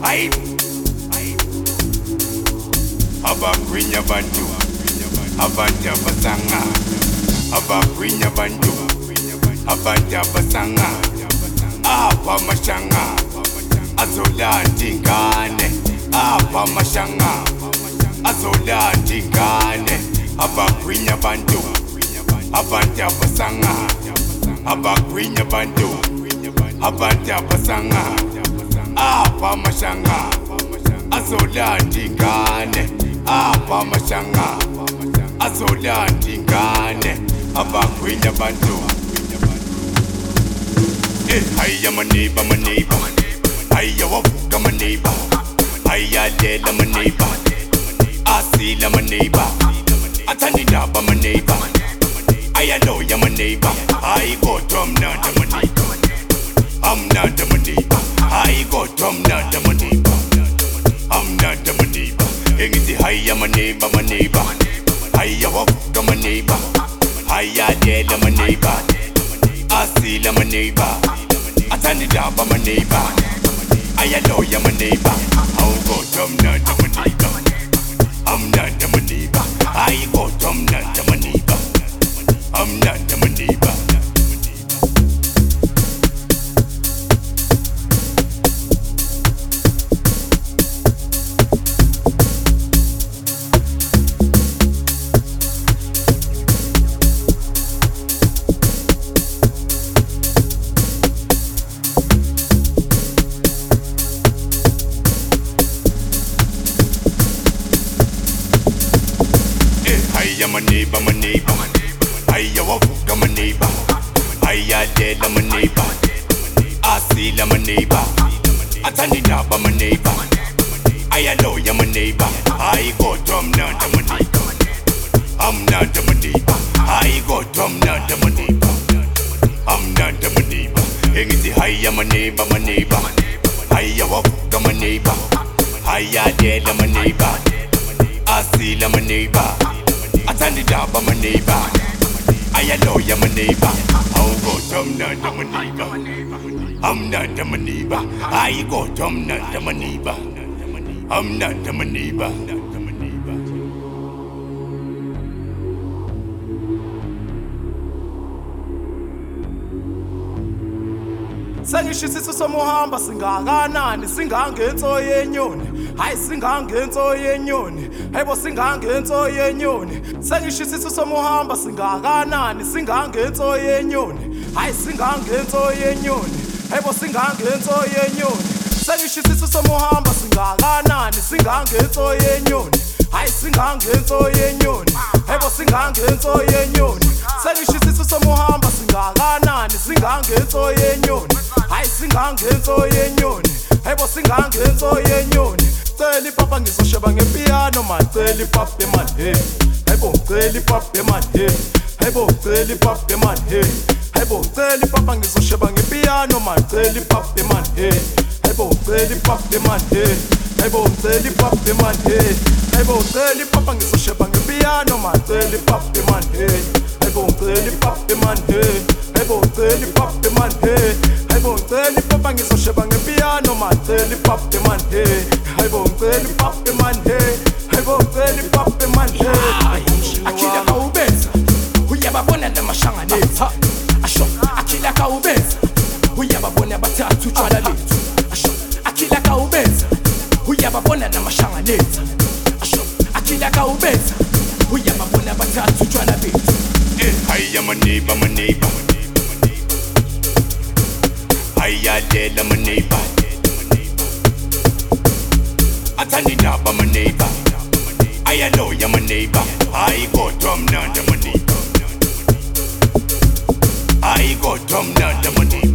Aye. Abakwinya bantu, abantu abasanga. Abakwinya bantu, abantu abasanga. Abamashanga, azolanda ingane. Abamashanga, azolanda ingane. Abakwinya bantu, abantu abasanga. Abakwinya bantu, abantu abasanga. Abamashanga, azolanda ingane. Abamashanga, azolanda ingane. Abakwinya bantu. Hiya my neighbor, my neighbor. Hiya wavuka my neighbor. Hiya lela my neighbor. Asila my neighbor. Atandidaba my neighbor. Hiya loya my neighbor. I go drum nanda my neighbor. I'm nanda my neighbor. I go drum nanda my neighbor. I'm nanda my neighbor. Engiti hiya my neighbor, my neighbor. Hiya wavuka my neighbor. Hiya lela my neighbor. Asila my neighbor. Atandidaba my neighbor. Hiya loya my neighbor. I'll go drum nanda my neighbor. I'm nanda my neighbor. I go drum nanda my neighbor. I'm nanda my neighbor. Hiya my neighbor, my neighbor. Hiya wavuka my neighbor. Hiya lela my neighbor. Asila my neighbor. Atandidaba my neighbor. Hiya loya my neighbor. I go drum nanda my neighbor. I'm nanda my neighbor. I go drum nanda my neighbor. I'm nanda my neighbor. Engiti hiya my neighbor, my neighbor. Hiya wavuka my neighbor. Hiya lela my neighbor. Asila my neighbor. Atandidaba my neighbor. Hiya loya my neighbor. I'll go drum nanda my neighbor. I'm nanda my neighbor. I go drum nanda my neighbor. I'm nanda my neighbor. Sengishisiso somuhamba singakanani singangenso yenyoni hayi singangenso yenyoni hebo singangenso yenyoni sengishisiso somuhamba singakanani singangenso yenyoni hayi singangenso yenyoni hebo singangenso yenyoni sengishisiso somuhamba singakanani singangenso yenyoni hayi singangenso yenyoni hebo singangenso yenyoni sengishisiso somuhamba singakanani singangenso yenyoni hayi singangenso yenyoni hebo singangenso yenyoni celi papa ngizosheba ngepiano man celi papa man hey hebo celi papa man hey hebo celi papa man hey hebo celi papa ngizosheba ngepiano man celi papa man hey hebo celi papa man hey hebo celi papa man hey hebo celi papa ngizosheba ngepiano man celi papa man hey hebo celi papa man hey hebo celi papa man hey hebo celi papa ngizosheba ngepiano man celi papa man hey hebo celi papa man hey hebo celi papa man hey akila kaubenza uyababona namashanganetha asho akila kaubenza uyababona bathathu tshwala lethu asho akila kaubenza uyababona namashanganetha asho akila kaubenza uyababona bathathu tshwala lethu Hiya my neighbor, my neighbor. Hiya lela my neighbor. Atandidaba my neighbor. Hiya loya my neighbor. I go drum nanda my neighbor. I go drum nanda my neighbor.